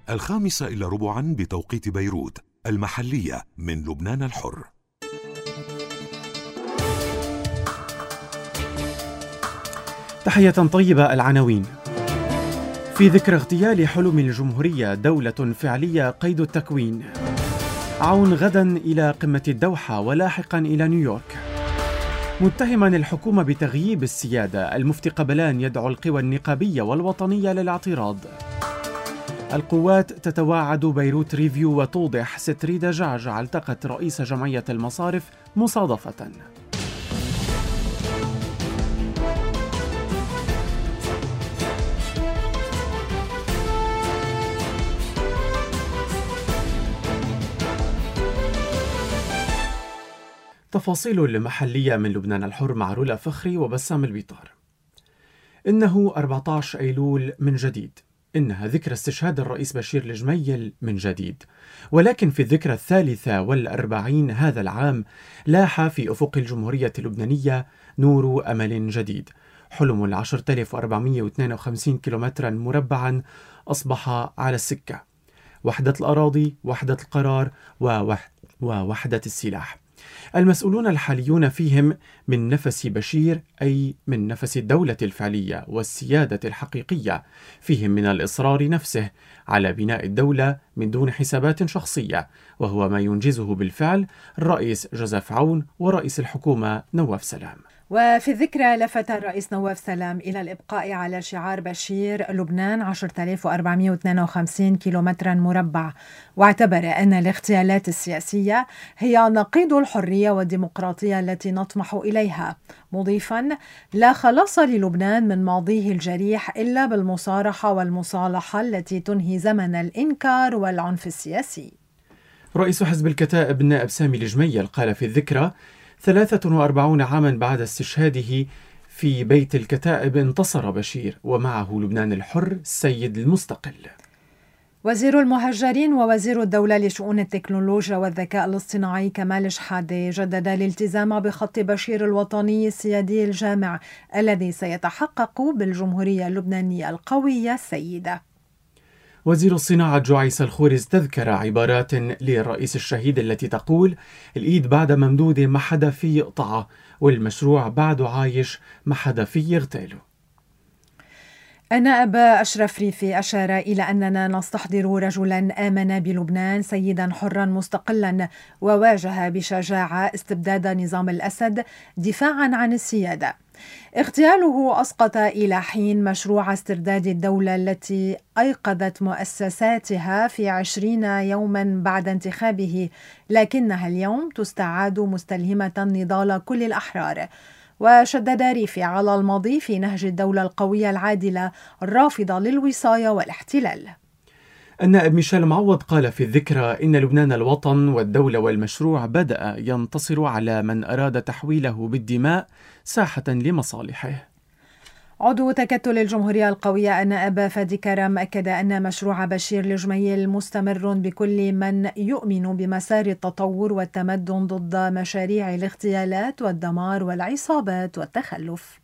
5:15 بتوقيت بيروت المحلية من لبنان الحر. تحية طيبة. العناوين: في ذكرى اغتيال حلم الجمهورية دولة فعلية قيد التكوين. عون غدا إلى قمة الدوحة ولاحقا إلى نيويورك. متهما الحكومة بتغييب السيادة، المفتي قبلان يدعو القوى النقابية والوطنية للاعتراض. القوات تتواعد بيروت ريفيو وتوضح ستريدا جعجع التقت رئيس جمعية المصارف مصادفة. تفاصيل المحلية من لبنان الحر مع رولا فخري وبسام البيطار. إنه 14 أيلول من جديد، إنها ذكرى استشهاد الرئيس بشير الجميل من جديد، ولكن في الذكرى 43 هذا العام لاح في أفق الجمهورية اللبنانية نور أمل جديد. حلم 10,452 كيلومترا مربعا أصبح على السكة. وحدة الأراضي، وحدة القرار، ووحدة السلاح. المسؤولون الحاليون فيهم من نفس بشير، أي من نفس الدولة الفعلية والسيادة الحقيقية، فيهم من الإصرار نفسه على بناء الدولة من دون حسابات شخصية، وهو ما ينجزه بالفعل الرئيس جوزيف عون ورئيس الحكومة نواف سلام. وفي الذكرى لفت الرئيس نواف سلام إلى الإبقاء على شعار بشير لبنان 10,452 كيلومترا مربع، واعتبر أن الاغتيالات السياسية هي نقيض الحرية والديمقراطية التي نطمح إليها، مضيفا: لا خلاص للبنان من ماضيه الجريح إلا بالمصارحة والمصالحة التي تنهي زمن الإنكار والعنف السياسي. رئيس حزب الكتائب النائب سامي الجميل قال في الذكرى: 43 عاما بعد استشهاده في بيت الكتائب انتصر بشير، ومعه لبنان الحر السيد المستقل. وزير المهجرين ووزير الدولة لشؤون التكنولوجيا والذكاء الاصطناعي كمال شحادة جدد الالتزام بخط بشير الوطني السيادي الجامع الذي سيتحقق بالجمهورية اللبنانية القوية السيدة. وزير الصناعة جعيس الخورز تذكر عبارات للرئيس الشهيد التي تقول: الإيد بعد ممدودة ما حدا في يقطعها، والمشروع بعده عايش ما حدا في يغتاله. النائب أشرف ريفي أشار إلى أننا نستحضر رجلا آمن بلبنان سيدا حرا مستقلا، وواجه بشجاعة استبداد نظام الأسد دفاعا عن السيادة. اغتياله أسقط إلى حين مشروع استرداد الدولة التي أيقظت مؤسساتها في 20 يوما بعد انتخابه، لكنها اليوم تستعاد مستلهمة نضال كل الأحرار. وشدد ريفي على الماضي في نهج الدولة القوية العادلة الرافضة للوصاية والاحتلال. النائب ميشيل معوض قال في الذكرى: إن لبنان الوطن والدولة والمشروع بدأ ينتصر على من أراد تحويله بالدماء ساحة لمصالحه. عضو تكتل الجمهورية القوية النائب فادي كرم أكد أن مشروع بشير الجميل مستمر بكل من يؤمن بمسار التطور والتمدن ضد مشاريع الاغتيالات والدمار والعصابات والتخلف.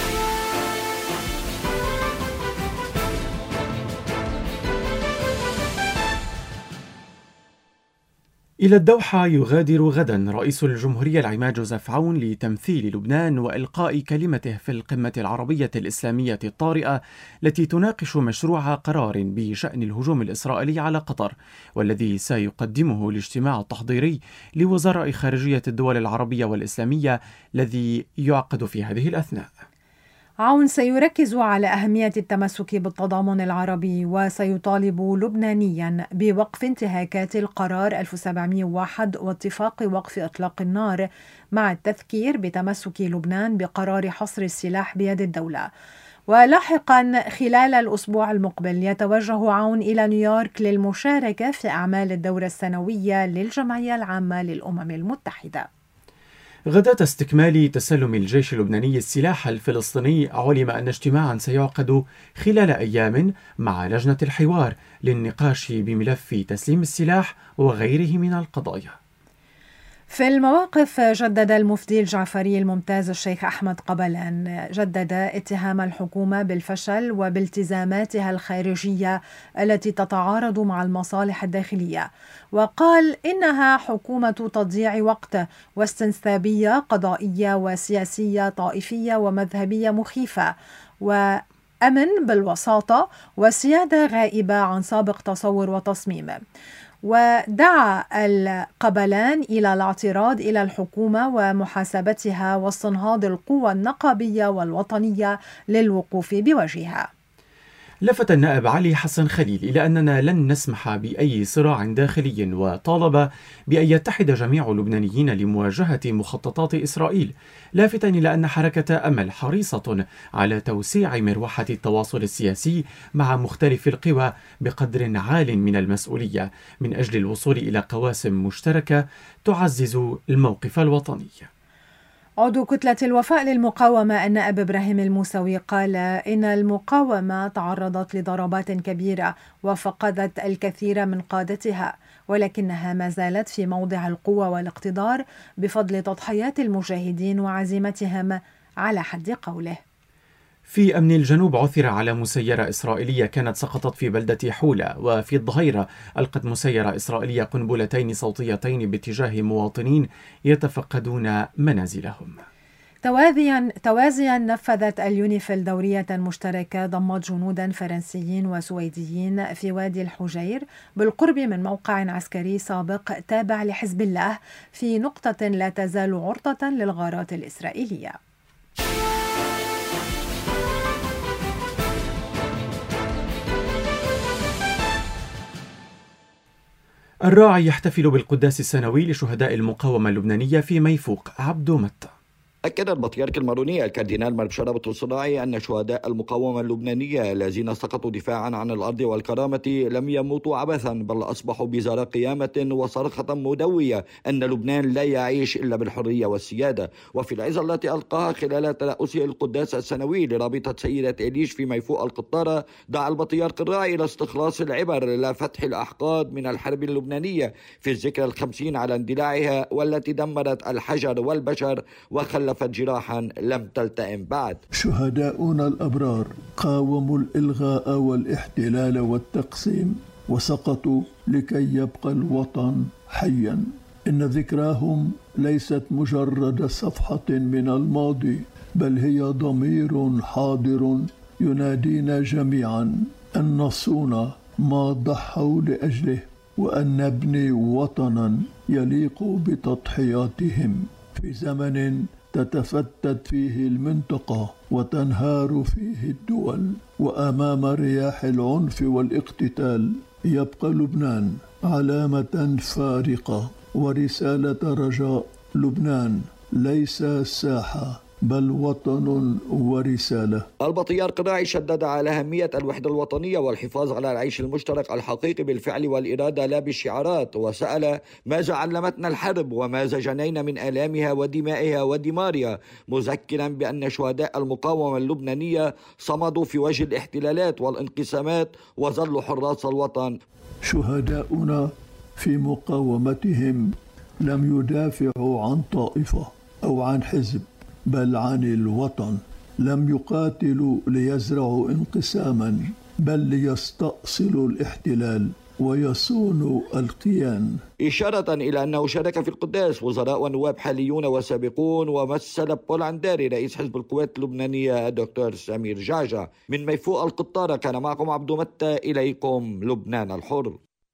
إلى الدوحة يغادر غدا رئيس الجمهورية العماد جوزيف عون لتمثيل لبنان وإلقاء كلمته في القمة العربية الإسلامية الطارئة التي تناقش مشروع قرار بشأن الهجوم الإسرائيلي على قطر، والذي سيقدمه الاجتماع التحضيري لوزراء خارجية الدول العربية والإسلامية الذي يعقد في هذه الأثناء. عون سيركز على أهمية التمسك بالتضامن العربي، وسيطالب لبنانيا بوقف انتهاكات القرار 1701 واتفاق وقف إطلاق النار، مع التذكير بتمسك لبنان بقرار حصر السلاح بيد الدولة. ولاحقا خلال الأسبوع المقبل يتوجه عون إلى نيويورك للمشاركة في أعمال الدورة السنوية للجمعية العامة للأمم المتحدة. غداة استكمال تسلم الجيش اللبناني السلاح الفلسطيني، علم أن اجتماعا سيعقد خلال أيام مع لجنة الحوار للنقاش بملف تسليم السلاح وغيره من القضايا. في المواقف جدد المفتي الجعفري الممتاز الشيخ أحمد قبلان اتهام الحكومة بالفشل وبالتزاماتها الخارجية التي تتعارض مع المصالح الداخلية، وقال إنها حكومة تضييع وقت واستنسابية قضائية وسياسية طائفية ومذهبية مخيفة، وأمن بالوساطة وسيادة غائبة عن سابق تصور وتصميم. ودعا القبلان إلى الاعتراض إلى الحكومة ومحاسبتها واستنهاض القوى النقابية والوطنية للوقوف بوجهها. لفت النائب علي حسن خليل إلى أننا لن نسمح بأي صراع داخلي، وطالب بأن يتحد جميع اللبنانيين لمواجهة مخططات إسرائيل، لافتا إلى أن حركة أمل حريصة على توسيع مروحة التواصل السياسي مع مختلف القوى بقدر عال من المسؤولية من أجل الوصول إلى قواسم مشتركة تعزز الموقف الوطني. عضو كتلة الوفاء للمقاومة النائب إبراهيم الموسوي قال إن المقاومة تعرضت لضربات كبيرة وفقدت الكثير من قادتها، ولكنها ما زالت في موضع القوة والاقتدار بفضل تضحيات المجاهدين وعزيمتهم على حد قوله. في أمن الجنوب عثر على مسيرة إسرائيلية كانت سقطت في بلدة حولة، وفي الظهيرة ألقت مسيرة إسرائيلية قنبلتين صوتيتين باتجاه مواطنين يتفقدون منازلهم. توازيا نفذت اليونيفيل دورية مشتركة ضمت جنودا فرنسيين وسويديين في وادي الحجير بالقرب من موقع عسكري سابق تابع لحزب الله في نقطة لا تزال عرضة للغارات الإسرائيلية. الراعي يحتفل بالقداس السنوي لشهداء المقاومة اللبنانية في ميفوق. عبدو متى. أكد البطريرك الماروني الكاردينال مربشارة بطرسناعي أن شهداء المقاومة اللبنانية الذين سقطوا دفاعا عن الأرض والكرامة لم يموتوا عبثا، بل أصبحوا بزار قيامة وصرخة مدوية أن لبنان لا يعيش إلا بالحرية والسيادة. وفي العظة التي ألقاها خلال ترأسه القداس السنوي لرابطة سيدة إليش في ميفوق القطارة، دعا البطريرك الراعي إلى استخلاص العبر لا فتح الأحقاد من الحرب اللبنانية في الذكرى 50 على اندلاعها، والتي دمرت الحجر والبشر وخلت جراحا لم تلتئم بعد. شهداؤنا الأبرار قاوموا الإلغاء والاحتلال والتقسيم وسقطوا لكي يبقى الوطن حيا. إن ذكراهم ليست مجرد صفحة من الماضي، بل هي ضمير حاضر ينادينا جميعا أن نصون ما ضحوا لأجله، وأن نبني وطنا يليق بتضحياتهم في زمن تتفتت فيه المنطقة وتنهار فيه الدول، وأمام رياح العنف والاقتتال يبقى لبنان علامة فارقة ورسالة رجاء. لبنان ليس ساحة بل وطن ورسالة. البطريرك الراعي شدد على أهمية الوحدة الوطنية والحفاظ على العيش المشترك الحقيقي بالفعل والإرادة لا بالشعارات، وسأل ماذا علمتنا الحرب وماذا جنينا من آلامها ودمائها ودمارها، مذكرا بأن شهداء المقاومة اللبنانية صمدوا في وجه الاحتلالات والانقسامات وظلوا حراس الوطن. شهداؤنا في مقاومتهم لم يدافعوا عن طائفة أو عن حزب، بل عن الوطن. لم يقاتلوا ليزرعوا انقساما، بل ليستأصلوا الاحتلال ويصونوا الكيان. إشارة إلى أنه شارك في القداس وزراء ونواب حاليون وسابقون، ومثل بول عنداري رئيس حزب القوات اللبنانية الدكتور سمير جعجع. من ميفوق القطارة كان معكم عبدو متى، إليكم لبنان الحر.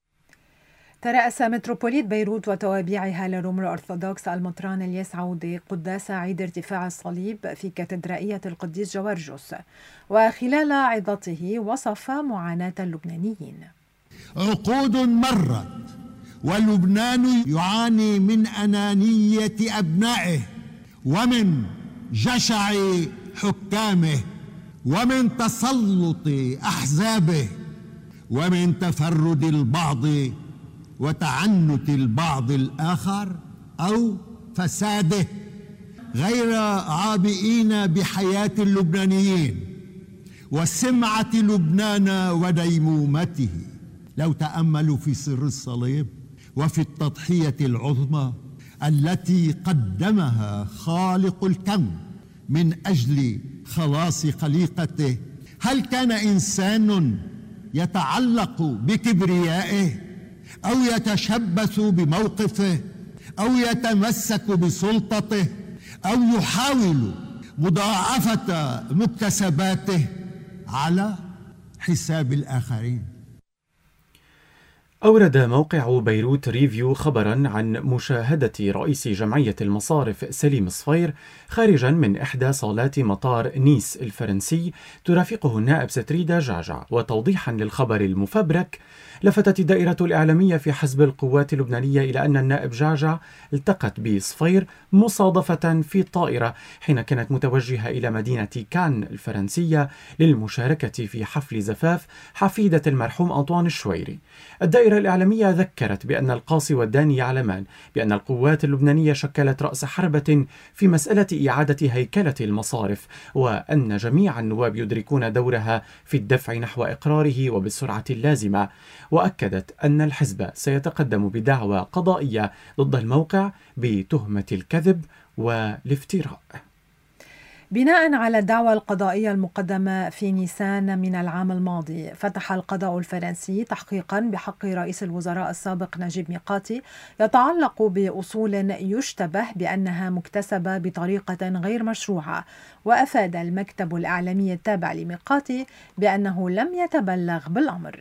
ترأس متروبوليت بيروت وتوابعها للروم الأرثوذكس المطران الياس عودة قداس عيد ارتفاع الصليب في كاتدرائية القديس جوارجوس، وخلال عظته وصف معاناة اللبنانيين. عقود مرت ولبنان يعاني من أنانية أبنائه ومن جشع حكامه ومن تسلط أحزابه ومن تفرد البعض وتعنت البعض الآخر أو فساده، غير عابئين بحياة اللبنانيين وسمعة لبنان وديمومته. لو تأملوا في سر الصليب وفي التضحية العظمى التي قدمها خالق الكون من أجل خلاص خليقته، هل كان إنسان يتعلق بكبريائه أو يتشبث بموقفه أو يتمسك بسلطته أو يحاول مضاعفة مكتسباته على حساب الآخرين؟ أورد موقع بيروت ريفيو خبرا عن مشاهدة رئيس جمعية المصارف سليم صفير خارجا من إحدى صالات مطار نيس الفرنسي ترافقه النائب ستريدا جعجع. وتوضيحا للخبر المفبرك، لفتت الدائرة الإعلامية في حزب القوات اللبنانية إلى أن النائب جعجع التقت بصفير مصادفة في الطائرة حين كانت متوجهة إلى مدينة كان الفرنسية للمشاركة في حفل زفاف حفيدة المرحوم أنطوان الشويري. الدائرة الإعلامية ذكرت بأن القاصي والداني يعلمان بأن القوات اللبنانية شكلت رأس حربة في مسألة إعادة هيكلة المصارف، وأن جميع النواب يدركون دورها في الدفع نحو إقراره وبالسرعة اللازمة. وأكدت أن الحزب سيتقدم بدعوى قضائية ضد الموقع بتهمة الكذب والافتراء. بناء على الدعوى القضائية المقدمة في نيسان من العام الماضي، فتح القضاء الفرنسي تحقيقا بحق رئيس الوزراء السابق نجيب ميقاتي يتعلق بأصول يشتبه بأنها مكتسبة بطريقة غير مشروعة. وأفاد المكتب الإعلامي التابع لميقاتي بأنه لم يتبلغ بالأمر.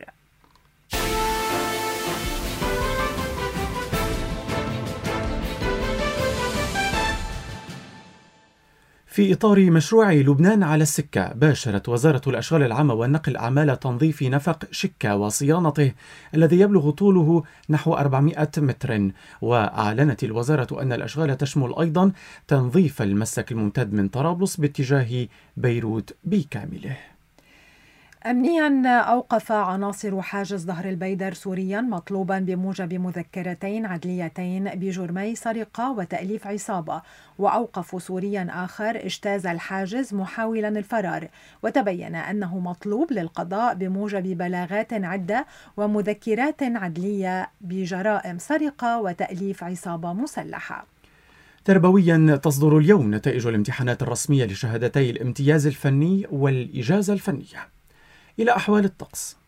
في إطار مشروع لبنان على السكة، باشرت وزارة الأشغال العامة والنقل أعمال تنظيف نفق شكة وصيانته الذي يبلغ طوله نحو 400 متر. وأعلنت الوزارة أن الأشغال تشمل أيضا تنظيف المسلك الممتد من طرابلس باتجاه بيروت بكامله. أمنيا أوقف عناصر حاجز ظهر البيدر سوريا مطلوبا بموجب مذكرتين عدليتين بجرمي سرقة وتأليف عصابة. وأوقفوا سوريا آخر اجتاز الحاجز محاولا الفرار، وتبين أنه مطلوب للقضاء بموجب بلاغات عدة ومذكرات عدلية بجرائم سرقة وتأليف عصابة مسلحة. تربويا تصدر اليوم نتائج الامتحانات الرسمية لشهادتي الامتياز الفني والإجازة الفنية. إلى أحوال الطقس.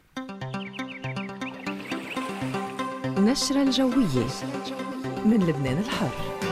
نشرة الجوية من لبنان الحر.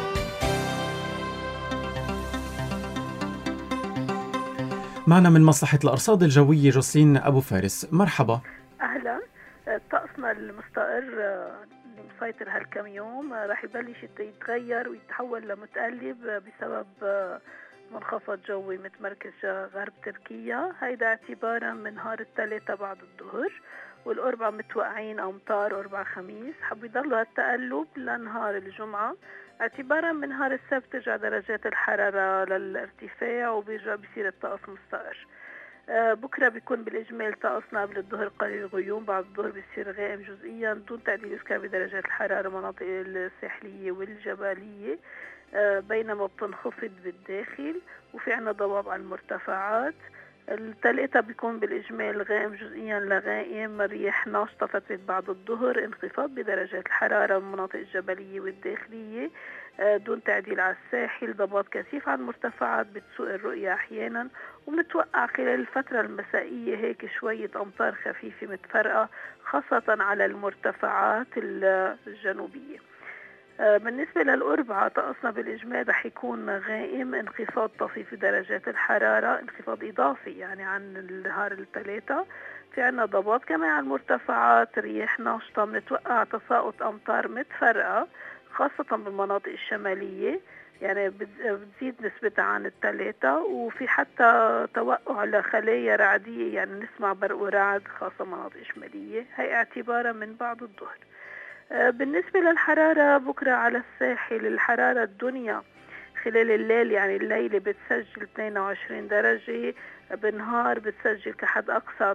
معنا من مصلحة الأرصاد الجوية جوسلين أبو فارس، مرحبا. أهلا. طقسنا المستقر المسيطر هالكم يوم راح يبلش يتغير ويتحول لمتقلب بسبب منخفض جوي متمركز غرب تركيا. هيدا اعتبارا من نهار الثلاثاء بعد الظهر، والأربعاء متوقعين أمطار أربعاء خميس. حب يضلوا هالتقلب لنهار الجمعة، اعتبارا من نهار السبت ترجع درجات الحرارة للارتفاع وبيرجع بيصير الطقس مستقر. بكرة بيكون بالإجمال طقسنا قبل الظهر قليل غيوم، بعد الظهر بيصير غائم جزئيا دون تعديل إسكان بدرجات الحرارة مناطق الساحلية والجبلية، بينما بتنخفض بالداخل وفي عنا ضباب على المرتفعات. الثلاثاء بيكون بالإجمال غائم جزئيا لغائم، رياح ناشطة فترة بعد الظهر، انخفاض بدرجات الحرارة من المناطق الجبلية والداخلية دون تعديل على الساحل، ضباب كثيف على المرتفعات بتسوء الرؤية أحيانا. ومتوقع خلال الفترة المسائية هيك شوية أمطار خفيفة متفرقة خاصة على المرتفعات الجنوبية. بالنسبة للأربعاء طقسنا بالإجمال رح يكون غائم، انخفاض طفيف في درجات الحرارة، انخفاض إضافي يعني عن نهار الثلاثاء. في عنا ضباب كمان على المرتفعات، رياح ناشطة، بنتوقع تساقط أمطار متفرقة خاصة بالمناطق الشمالية، يعني بتزيد نسبتها عن الثلاثاء، وفي حتى توقع لخلايا رعدية، يعني نسمع برق ورعد خاصة مناطق شمالية، هي اعتبارا من بعد الظهر. بالنسبة للحرارة بكرة على الساحل، الحرارة الدنيا خلال الليل يعني الليلة بتسجل 22 درجة، بالنهار بتسجل كحد أقصى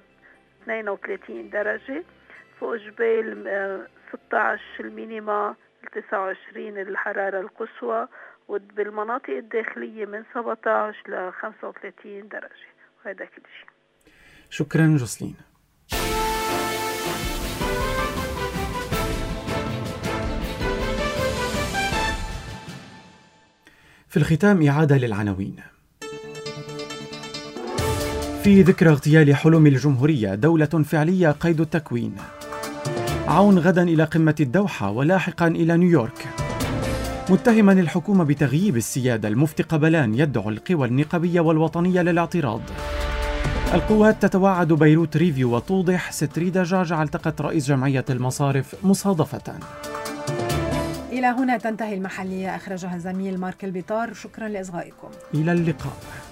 32 درجة، فوق جبال 16 المينيما، 29 الحرارة القصوى، وبالمناطق الداخلية من 17 ل 35 درجة. وهذا كل شيء. شكرا جوسلين. في الختام إعادة للعناوين. في ذكرى اغتيال حلم الجمهورية، دولة فعلية قيد التكوين. عون غدا إلى قمة الدوحة ولاحقا إلى نيويورك. متهما الحكومة بتغييب السيادة، المفتي قبلان يدعو القوى النقابية والوطنية للاعتراض. القوات تتوعد بيروت ريفيو وتوضح ستري دجاج التقت رئيس جمعية المصارف مصادفة. إلى هنا تنتهي المحلية، أخرجها زميل مارك البيطار. شكرا لإصغائكم. إلى اللقاء.